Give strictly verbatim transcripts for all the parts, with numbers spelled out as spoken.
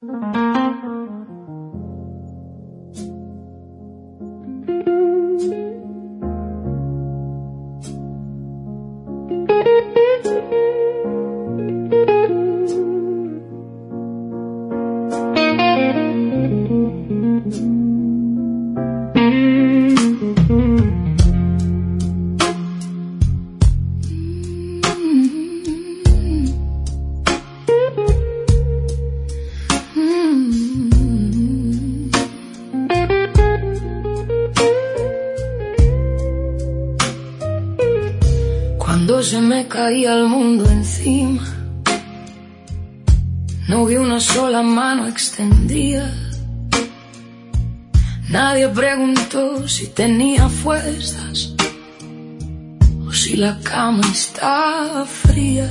Cuando se me caía el mundo encima, no vi una sola mano extendida. Nadie preguntó si tenía fuerzas o si la cama estaba fría.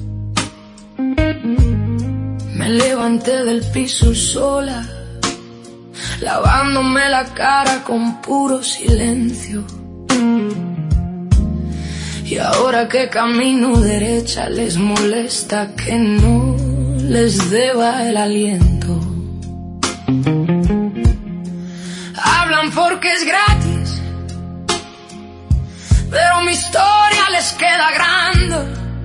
Me levanté del piso sola, lavándome la cara con puro silencio. Y ahora que camino derecha les molesta que no les deba el aliento. Hablan porque es gratis, pero mi historia les queda grande.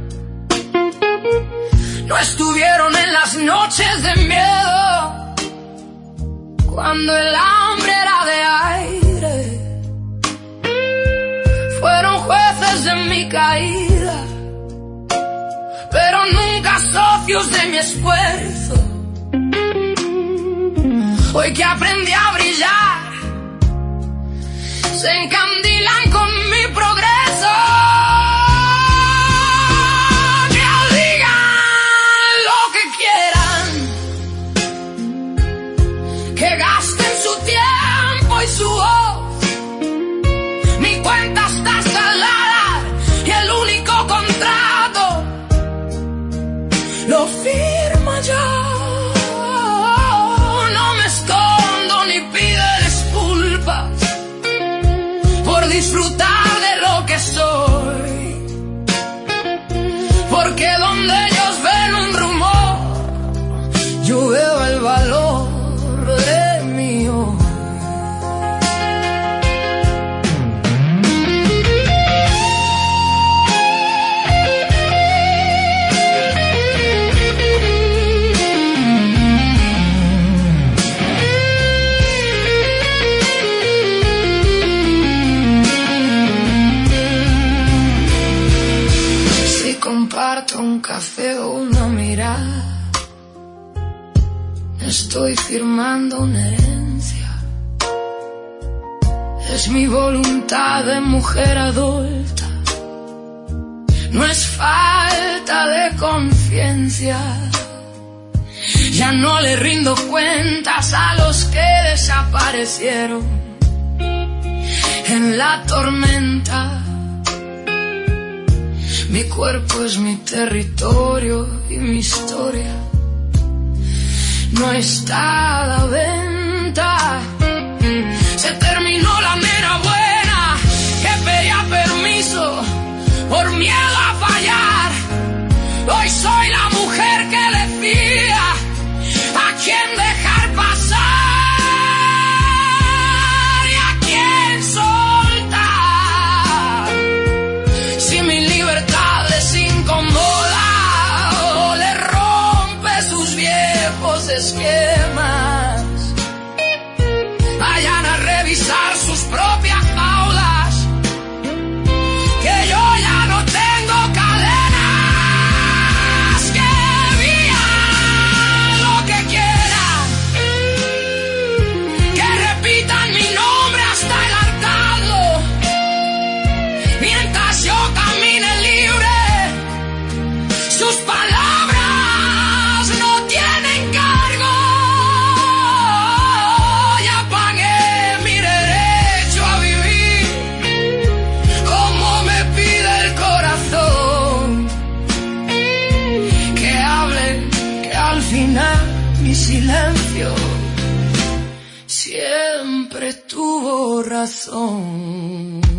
No estuvieron en las noches de miedo, cuando el hambre era de aire. Fueron jueces de mi caída, pero nunca socios de mi esfuerzo. Hoy que aprendí a brillar, se encandilan con mi progreso. Que digan lo que quieran, que gasten su tiempo y su voz. Mi cuenta está saldada y el único contrato lo firmo yo. No me escondo ni pido disculpas por disfrutar de lo que soy, porque donde ellos ven un rumor, yo veo el valor de mi hoy. Comparto un café o una mirada, estoy firmando una herencia. Es mi voluntad de mujer adulta, no es falta de conciencia. Ya no le rindo cuentas a los que desaparecieron en la tormenta. Mi cuerpo es mi territorio y mi historia no está a la venta. Se terminó la mera buena que pedía permiso por miedo a fallar. Hoy soy la mujer que decía a quién dejar pasar y a quién soltar. Si mi libertad les incomoda o le rompe sus viejos esquemas, vayan a revisar sus propias jaulas, que yo ya no tengo cadenas. Que digan lo que quieran, que repitan mi nombre hasta el hartazgo, mientras yo camine libre. Sus palabras no tienen cargo. Ya pagué mi derecho a vivir como me pide el corazón. Que hablen, que al final mi silencio siempre tuvo razón.